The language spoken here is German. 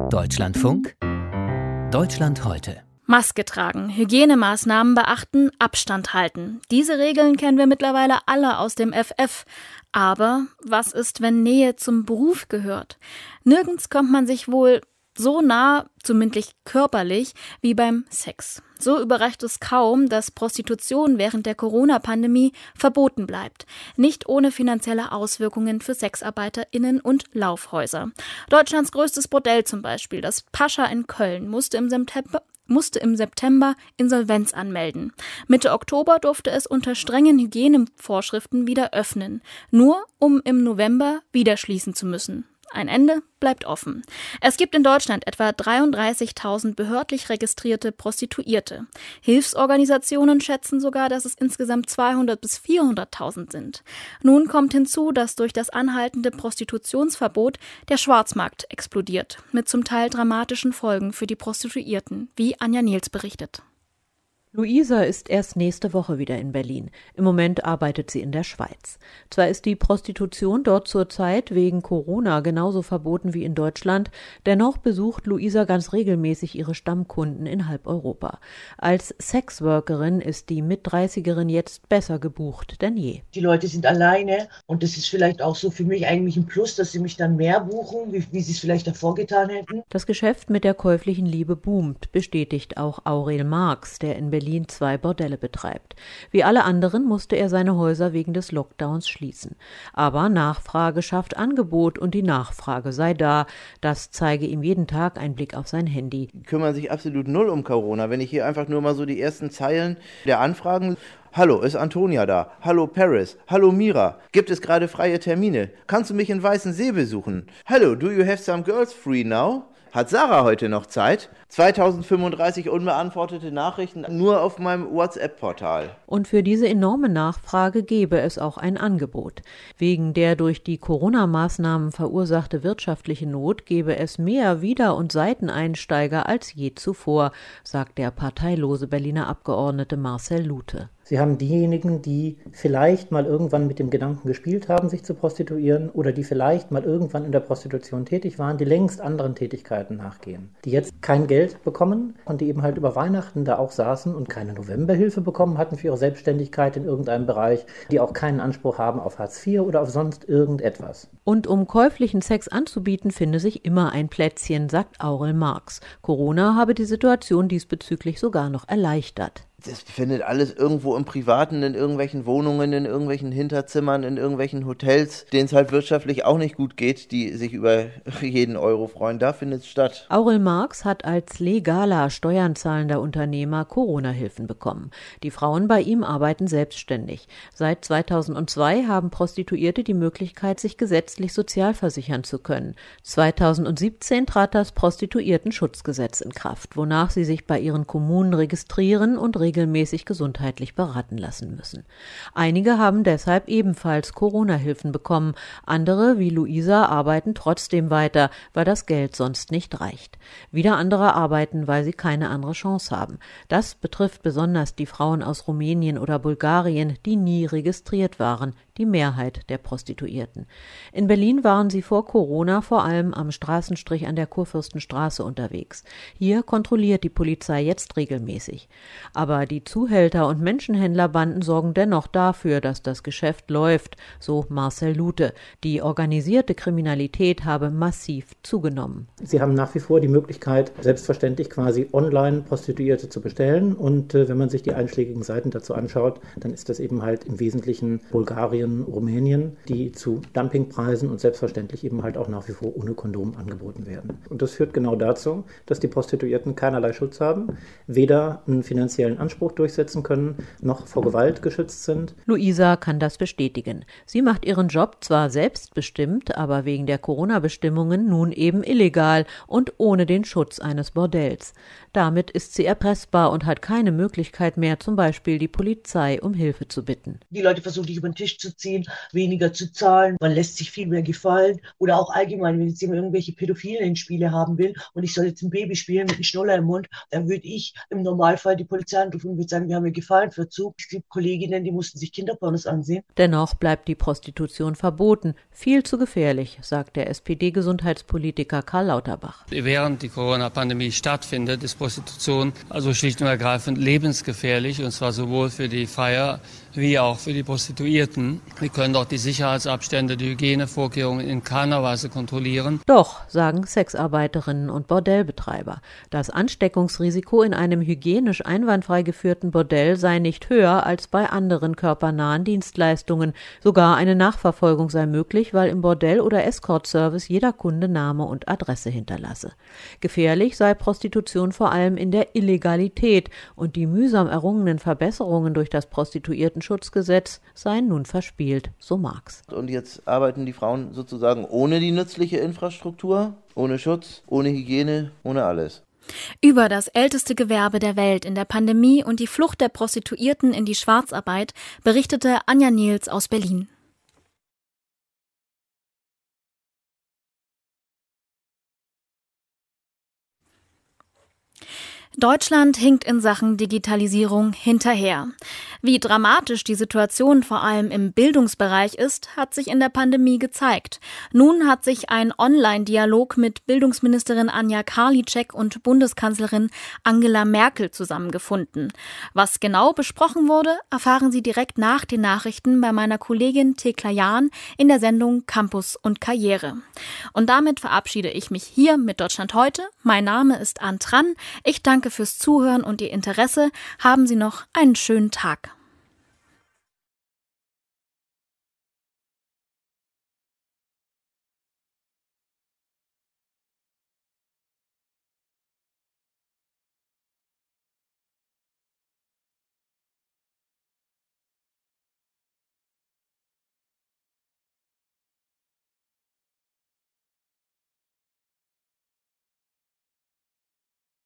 Deutschlandfunk, Deutschland heute. Maske tragen, Hygienemaßnahmen beachten, Abstand halten. Diese Regeln kennen wir mittlerweile alle aus dem FF. Aber was ist, wenn Nähe zum Beruf gehört? Nirgends kommt man sich wohl so nah, zumindest körperlich, wie beim Sex. So überrascht es kaum, dass Prostitution während der Corona-Pandemie verboten bleibt. Nicht ohne finanzielle Auswirkungen für SexarbeiterInnen und Laufhäuser. Deutschlands größtes Bordell zum Beispiel, das Pascha in Köln, musste im September Insolvenz anmelden. Mitte Oktober durfte es unter strengen Hygienevorschriften wieder öffnen, nur um im November wieder schließen zu müssen. Ein Ende bleibt offen. Es gibt in Deutschland etwa 33.000 behördlich registrierte Prostituierte. Hilfsorganisationen schätzen sogar, dass es insgesamt 200.000 bis 400.000 sind. Nun kommt hinzu, dass durch das anhaltende Prostitutionsverbot der Schwarzmarkt explodiert, mit zum Teil dramatischen Folgen für die Prostituierten, wie Anja Nils berichtet. Luisa ist erst nächste Woche wieder in Berlin. Im Moment arbeitet sie in der Schweiz. Zwar ist die Prostitution dort zurzeit wegen Corona genauso verboten wie in Deutschland, dennoch besucht Luisa ganz regelmäßig ihre Stammkunden in halb Europa. Als Sexworkerin ist die Mit-30erin jetzt besser gebucht denn je. Die Leute sind alleine und das ist vielleicht auch so für mich eigentlich ein Plus, dass sie mich dann mehr buchen, wie sie es vielleicht davor getan hätten. Das Geschäft mit der käuflichen Liebe boomt, bestätigt auch Aurel Marx, der in Berlin 2 Bordelle betreibt. Wie alle anderen musste er seine Häuser wegen des Lockdowns schließen. Aber Nachfrage schafft Angebot und die Nachfrage sei da. Das zeige ihm jeden Tag ein Blick auf sein Handy. Die kümmern sich absolut null um Corona. Wenn ich hier einfach nur mal so die ersten Zeilen der Anfragen: Hallo, ist Antonia da? Hallo Paris? Hallo Mira? Gibt es gerade freie Termine? Kannst du mich in Weißensee besuchen? Hello, do you have some girls free now? Hat Sarah heute noch Zeit? 2035 unbeantwortete Nachrichten nur auf meinem WhatsApp-Portal. Und für diese enorme Nachfrage gäbe es auch ein Angebot. Wegen der durch die Corona-Maßnahmen verursachte wirtschaftliche Not gäbe es mehr Wieder- und Seiteneinsteiger als je zuvor, sagt der parteilose Berliner Abgeordnete Marcel Lute. Sie haben diejenigen, die vielleicht mal irgendwann mit dem Gedanken gespielt haben, sich zu prostituieren oder die vielleicht mal irgendwann in der Prostitution tätig waren, die längst anderen Tätigkeiten nachgehen, die jetzt kein Geld bekommen und die eben halt über Weihnachten da auch saßen und keine Novemberhilfe bekommen hatten für ihre Selbstständigkeit in irgendeinem Bereich, die auch keinen Anspruch haben auf Hartz IV oder auf sonst irgendetwas. Und um käuflichen Sex anzubieten, finde sich immer ein Plätzchen, sagt Aurel Marx. Corona habe die Situation diesbezüglich sogar noch erleichtert. Das findet alles irgendwo im Privaten, in irgendwelchen Wohnungen, in irgendwelchen Hinterzimmern, in irgendwelchen Hotels, denen es halt wirtschaftlich auch nicht gut geht, die sich über jeden Euro freuen. Da findet es statt. Aurel Marx hat als legaler, steuernzahlender Unternehmer Corona-Hilfen bekommen. Die Frauen bei ihm arbeiten selbstständig. Seit 2002 haben Prostituierte die Möglichkeit, sich gesetzlich sozialversichern zu können. 2017 trat das Prostituiertenschutzgesetz in Kraft, wonach sie sich bei ihren Kommunen registrieren und regelmäßig gesundheitlich beraten lassen müssen. Einige haben deshalb ebenfalls Corona-Hilfen bekommen. Andere, wie Luisa, arbeiten trotzdem weiter, weil das Geld sonst nicht reicht. Wieder andere arbeiten, weil sie keine andere Chance haben. Das betrifft besonders die Frauen aus Rumänien oder Bulgarien, die nie registriert waren, die Mehrheit der Prostituierten. In Berlin waren sie vor Corona vor allem am Straßenstrich an der Kurfürstenstraße unterwegs. Hier kontrolliert die Polizei jetzt regelmäßig. Aber die Zuhälter- und Menschenhändlerbanden sorgen dennoch dafür, dass das Geschäft läuft, so Marcel Lute. Die organisierte Kriminalität habe massiv zugenommen. Sie haben nach wie vor die Möglichkeit, selbstverständlich quasi online Prostituierte zu bestellen. Und wenn man sich die einschlägigen Seiten dazu anschaut, dann ist das eben halt im Wesentlichen Bulgarien, Rumänien, die zu Dumpingpreisen und selbstverständlich eben halt auch nach wie vor ohne Kondom angeboten werden. Und das führt genau dazu, dass die Prostituierten keinerlei Schutz haben, weder einen finanziellen Anspruch durchsetzen können, noch vor Gewalt geschützt sind. Luisa kann das bestätigen. Sie macht ihren Job zwar selbstbestimmt, aber wegen der Corona-Bestimmungen nun eben illegal und ohne den Schutz eines Bordells. Damit ist sie erpressbar und hat keine Möglichkeit mehr, zum Beispiel die Polizei um Hilfe zu bitten. Die Leute versuchen, dich über den Tisch zu ziehen, weniger zu zahlen. Man lässt sich viel mehr gefallen. Oder auch allgemein, wenn jetzt jemand irgendwelche Pädophilen Spiele haben will und ich soll jetzt ein Baby spielen mit einem Schnuller im Mund, dann würde ich im Normalfall die Polizei anrufen gefunden wird, sagen, wir haben ihr Gefallenverzug. Es gibt Kolleginnen, die mussten sich Kinderpornos ansehen. Dennoch bleibt die Prostitution verboten. Viel zu gefährlich, sagt der SPD-Gesundheitspolitiker Karl Lauterbach. Während die Corona-Pandemie stattfindet, ist Prostitution also schlicht und ergreifend lebensgefährlich, und zwar sowohl für die Freier wie auch für die Prostituierten. Wir können doch die Sicherheitsabstände, die Hygienevorkehrungen in keiner Weise kontrollieren. Doch, sagen Sexarbeiterinnen und Bordellbetreiber. Das Ansteckungsrisiko in einem hygienisch einwandfrei geführten Bordell sei nicht höher als bei anderen körpernahen Dienstleistungen. Sogar eine Nachverfolgung sei möglich, weil im Bordell- oder Escort-Service jeder Kunde Name und Adresse hinterlasse. Gefährlich sei Prostitution vor allem in der Illegalität, und die mühsam errungenen Verbesserungen durch das Prostituiertenschutzgesetz seien nun verspielt, so Marx. Und jetzt arbeiten die Frauen sozusagen ohne die nützliche Infrastruktur, ohne Schutz, ohne Hygiene, ohne alles. Über das älteste Gewerbe der Welt in der Pandemie und die Flucht der Prostituierten in die Schwarzarbeit berichtete Anja Nils aus Berlin. Deutschland hinkt in Sachen Digitalisierung hinterher. Wie dramatisch die Situation vor allem im Bildungsbereich ist, hat sich in der Pandemie gezeigt. Nun hat sich ein Online-Dialog mit Bildungsministerin Anja Karliczek und Bundeskanzlerin Angela Merkel zusammengefunden. Was genau besprochen wurde, erfahren Sie direkt nach den Nachrichten bei meiner Kollegin Thekla Jahn in der Sendung Campus und Karriere. Und damit verabschiede ich mich hier mit Deutschland heute. Mein Name ist Ann Tran. Ich danke fürs Zuhören und Ihr Interesse. Haben Sie noch einen schönen Tag.